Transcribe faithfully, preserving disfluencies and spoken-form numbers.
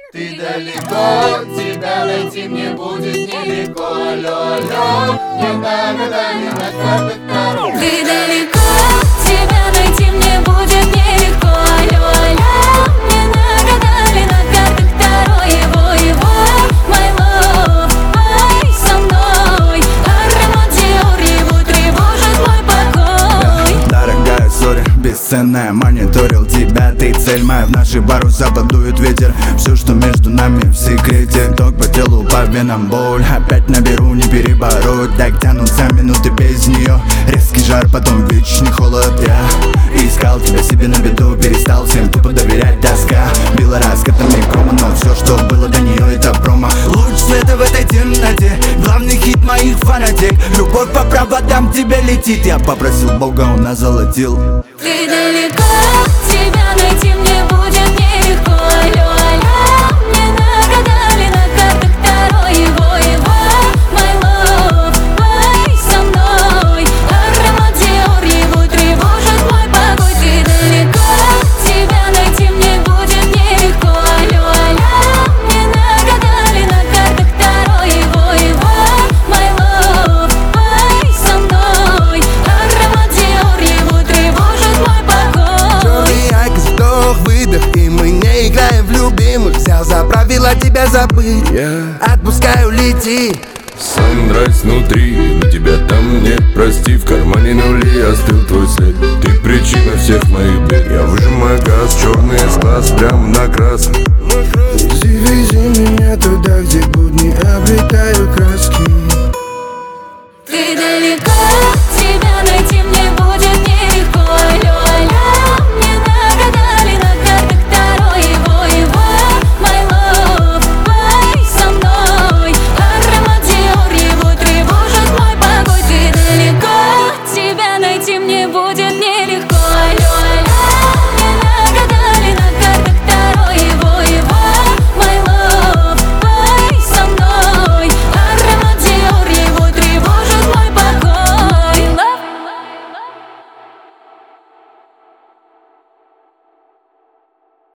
Ты далеко, тебя найти мне будет нелегко. Алло, алло, не на года, не на картах дорог. Ты далеко, тебя найти мне будет нелегко. Алло, алло, не на года, не на картах дорог. Его, его, my love, пой со мной. Аромат Диор, его тревожит мой покой. Дорогая, сори, бесценная, мониторил тебя. Ты цель моя, в наши паруса подует ветер. Все, что между нами в секрете. Ток по телу, по венам боль. Опять наберу, не перебороть. Так тянутся минуты без нее. Резкий жар, потом вечный холод. Я искал тебя себе на виду. Перестал всем тупо доверять, тоска била раскатами грома. Но все, что было до нее, это промо. Луч света в этой темноте, главный хит моих фанатек. Любовь по проводам тебе летит. Я попросил Бога, он нас золотил. Ты далеко, тебя найти мне будет нелегко. Алло, алло, не на года, не на картах дорог. Его, его, my love, пой со мной. Аромат Диор, его тревожит мой покой. Ты далеко, тебя найти мне будет нелегко. Алло, алло, не на года, не на картах дорог. Его, его, my love, пой со мной. Аромат Диор, его тревожит мой покой. Черный айкос, вдох, выдох, и мы не играем в любимых. Взял за правило тебя забыть, yeah. Отпускаю, лети. Санрайз внутри, но тебя там нет, прости. В кармане нули, остыл твой след. Ты причина всех моих бед. Я выжимаю газ, черный из глаз, прям на красный. Вези, вези меня туда, где будни обретают